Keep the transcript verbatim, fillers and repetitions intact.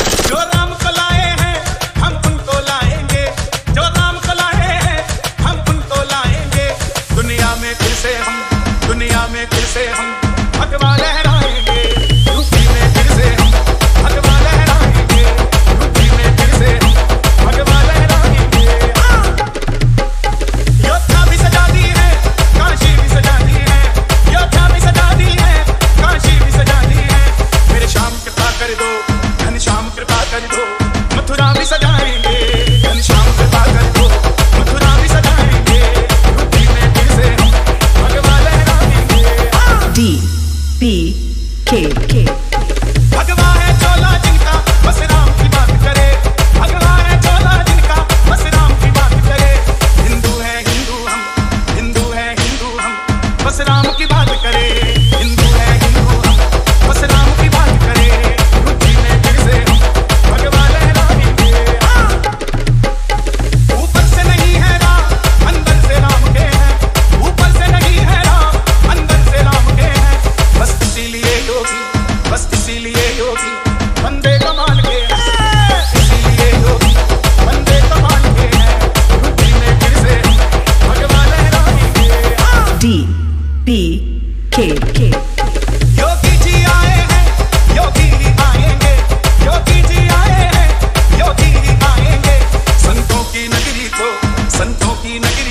जो राम को लाए हैं हम उनको लाएंगे, जो राम को लाए हैं हम उनको लाएंगे। दुनिया में फिर से हम, दुनिया में फिर से हम भगवा लहराएंगे, यूपी में फिर से हम भगवा लहराएंगे, यूपी में फिर से हम भगवा लहराएंगे। योद्धा भी सजा दी है, काशी भी सजा दी है, योद्धा भी सजा दी है, काशी भी सजा दी है। मेरे श्याम कृपा कर दो, घनश्याम कृपा कर दो, मथुरा भी सजाएंगे, घनश्याम कृपा कर दो, मथुरा भी सजाएंगे, यूपी में फिर से हम भगवा लहराएंगे। D P K K भगवा है चोला जिनका बस राम की बात करे, भगवा है चोला जिनका बस राम की बात करे। हिंदू है हिंदू हम, हिंदू है हिंदू हम, बस राम की बात करे, हिंदू है हिंदू हम, बस राम की बात करे। यूपी में फिर से हम भगवा लहराएंगे। ऊपर से नहीं है राम, अंदर से राम के हैं, ऊपर से नहीं है राम, अंदर से राम के हैं। बस इसीलिए योगी, बस इसीलिए योगी बंदे कमाल के हैं, इसीलिए योगी बंदे कमाल के हैं। यूपी में फिर से हम भगवा लहराएंगे। D P K K Yogi ji आए हैं, योगी ही आएंगे, योगी जी आए हैं, योगी ही आएंगे। संतों की नगरी को, संतों की नगरी